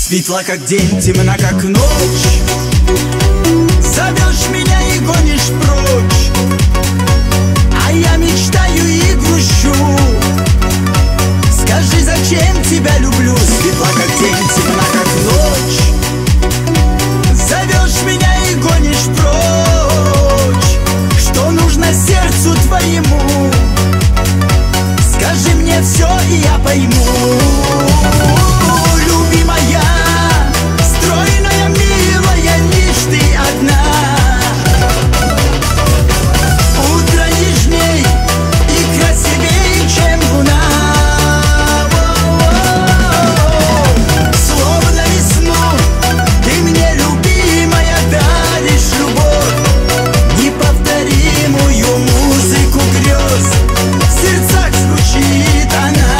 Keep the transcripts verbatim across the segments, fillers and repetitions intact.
Светла как день, темна как ночь. Зовешь меня и гонишь прочь, а я мечтаю и грущу. Скажи, зачем тебя люблю? Светла как день, темна как ночь. Зовешь меня и гонишь прочь. Что нужно сердцу твоему? Скажи мне все, и я пойму. Любимая, стройная, милая, лишь ты одна. Утро нежней и красивее, чем луна. Словно весну ты мне, любимая, даришь любовь, неповторимую музыку грез. В сердцах звучит она.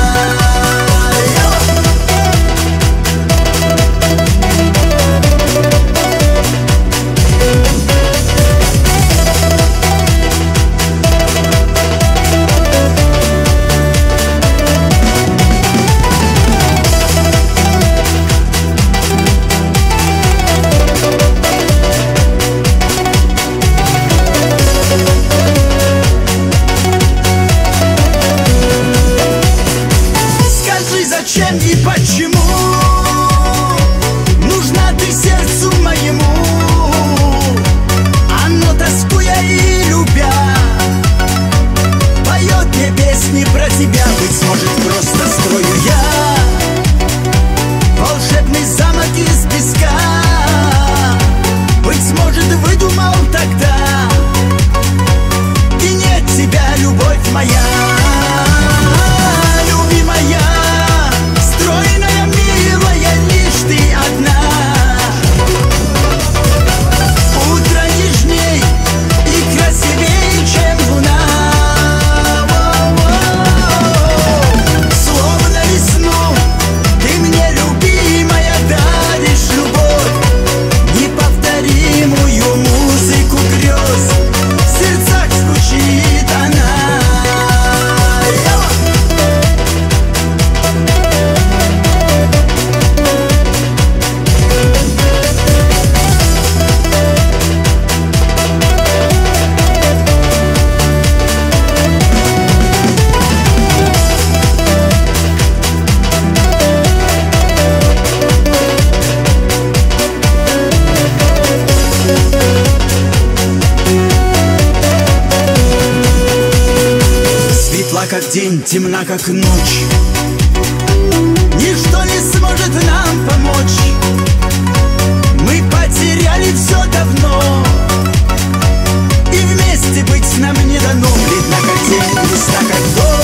Зачем и почему нужна ты сердцу моему? Оно, тоскуя и любя, поет мне песни про тебя. Быть может, просто строю я волшебный замок из песка. Быть может, выдумал тогда, и нет тебя, любовь моя. Как день, темна как ночь. Ничто не сможет нам помочь. Мы потеряли все давно, и вместе быть нам не дано. Бледна как день, грустна как ночь.